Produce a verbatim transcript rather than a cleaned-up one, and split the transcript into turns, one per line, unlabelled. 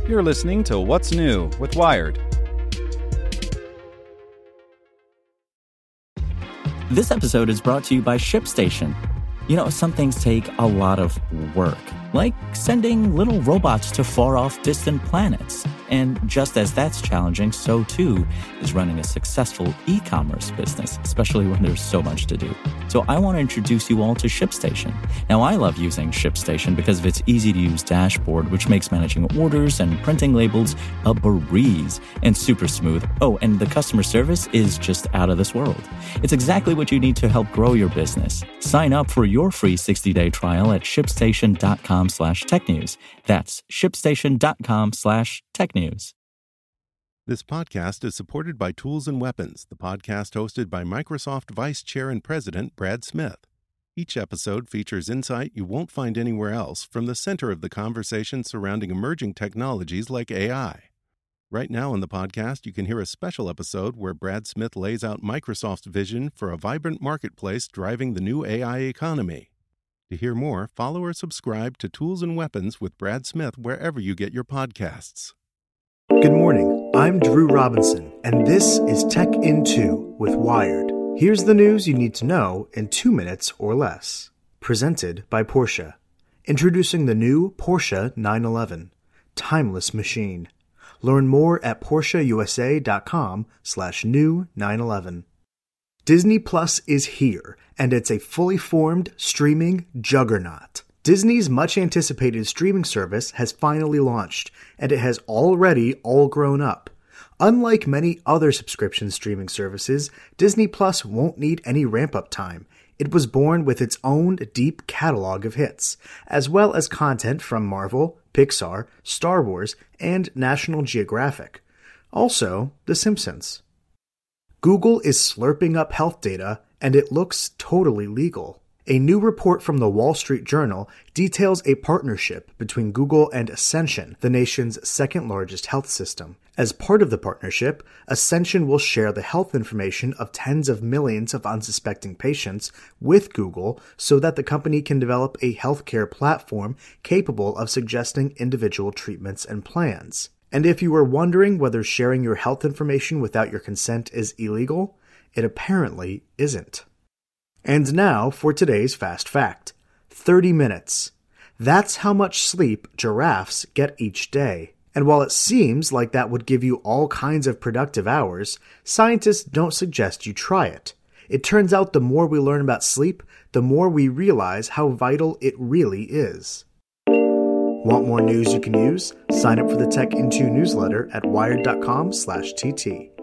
You're listening to What's New with Wired.
This episode is brought to you by ShipStation. You know, some things take a lot of work, like sending little robots to far-off distant planets. And just as that's challenging, so too is running a successful e-commerce business, especially when there's so much to do. So I want to introduce you all to ShipStation. Now, I love using ShipStation because of its easy-to-use dashboard, which makes managing orders and printing labels a breeze and super smooth. Oh, and the customer service is just out of this world. It's exactly what you need to help grow your business. Sign up for your free sixty-day trial at shipstation.com slash technews. That's shipstation.com slash technews.
This podcast is supported by Tools and Weapons, the podcast hosted by Microsoft Vice Chair and President Brad Smith. Each episode features insight you won't find anywhere else from the center of the conversation surrounding emerging technologies like A I. Right now on the podcast, you can hear a special episode where Brad Smith lays out Microsoft's vision for a vibrant marketplace driving the new A I economy. To hear more, follow or subscribe to Tools and Weapons with Brad Smith wherever you get your podcasts.
Good morning, I'm Drew Robinson, and this is Tech in two with Wired. Here's the news you need to know in two minutes or less. Presented by Porsche. Introducing the new Porsche nine eleven. Timeless machine. Learn more at PorscheUSA.com slash new 911. Disney Plus is here, and it's a fully formed streaming juggernaut. Disney's much-anticipated streaming service has finally launched, and it has already all grown up. Unlike many other subscription streaming services, Disney Plus won't need any ramp-up time. It was born with its own deep catalog of hits, as well as content from Marvel, Pixar, Star Wars, and National Geographic. Also, The Simpsons. Google is slurping up health data, and it looks totally legal. A new report from the Wall Street Journal details a partnership between Google and Ascension, the nation's second-largest health system. As part of the partnership, Ascension will share the health information of tens of millions of unsuspecting patients with Google so that the company can develop a healthcare platform capable of suggesting individual treatments and plans. And if you were wondering whether sharing your health information without your consent is illegal, it apparently isn't. And now for today's fast fact. thirty minutes. That's how much sleep giraffes get each day. And while it seems like that would give you all kinds of productive hours, scientists don't suggest you try it. It turns out the more we learn about sleep, the more we realize how vital it really is. Want more news you can use? Sign up for the Tech in two newsletter at wired.com slash TT.